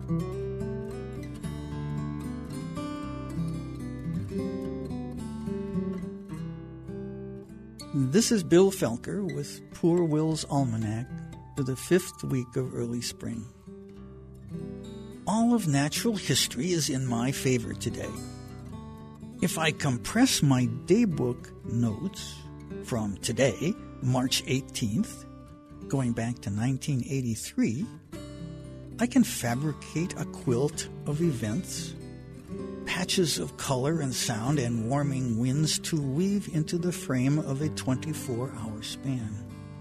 This is Bill Felker with Poor Will's Almanac for the 5th week of early spring. All of natural history is in my favor today. If I compress my daybook notes from today, March 18th, going back to 1983, I can fabricate a quilt of events, patches of color and sound, and warming winds to weave into the frame of a 24-hour span.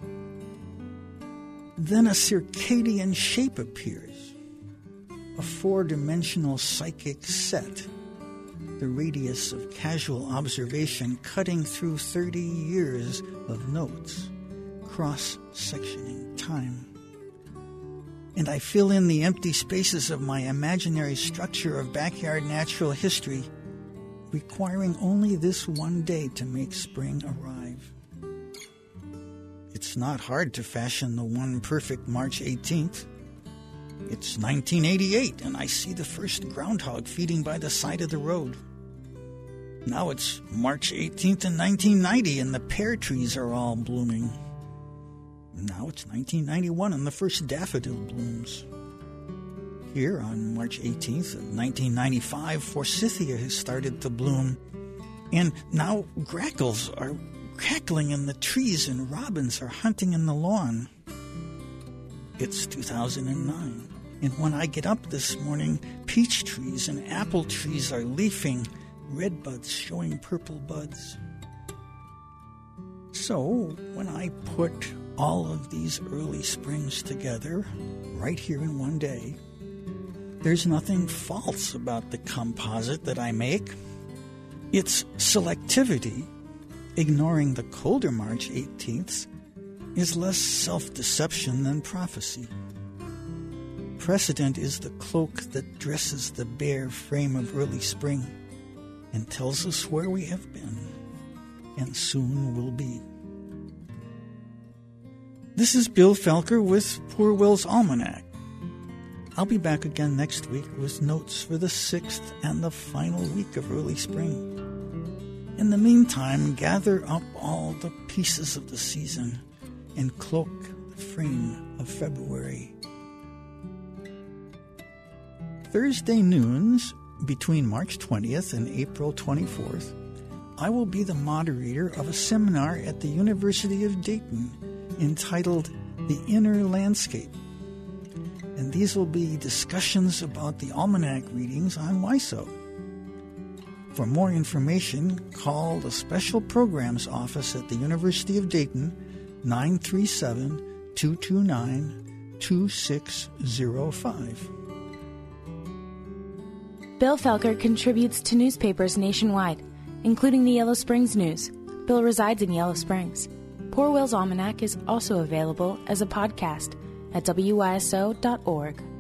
Then a circadian shape appears, a 4-dimensional psychic set, the radius of casual observation cutting through 30 years of notes, cross-sectioning time. And I fill in the empty spaces of my imaginary structure of backyard natural history, requiring only this one day to make spring arrive. It's not hard to fashion the one perfect March 18th. It's 1988, and I see the first groundhog feeding by the side of the road. Now it's March 18th in 1990, and the pear trees are all blooming. Now it's 1991 and the first daffodil blooms. Here on March 18th of 1995, forsythia has started to bloom. And now grackles are cackling in the trees and robins are hunting in the lawn. It's 2009. And when I get up this morning, peach trees and apple trees are leafing, red buds showing purple buds. So when I put all of these early springs together, right here in one day, there's nothing false about the composite that I make. Its selectivity, ignoring the colder March 18ths, is less self-deception than prophecy. Precedent is the cloak that dresses the bare frame of early spring and tells us where we have been and soon will be. This is Bill Felker with Poor Will's Almanac. I'll be back again next week with notes for the 6th and the final week of early spring. In the meantime, gather up all the pieces of the season and cloak the frame of February. Thursday noons between March 20th and April 24th, I will be the moderator of a seminar at the University of Dayton entitled The Inner Landscape. And these will be discussions about the almanac readings on WISO. For more information, call the Special Programs Office at the University of Dayton, 937-229-2605. Bill Felker contributes to newspapers nationwide, including the Yellow Springs News. Bill resides in Yellow Springs. Poor Will's Almanac is also available as a podcast at wyso.org.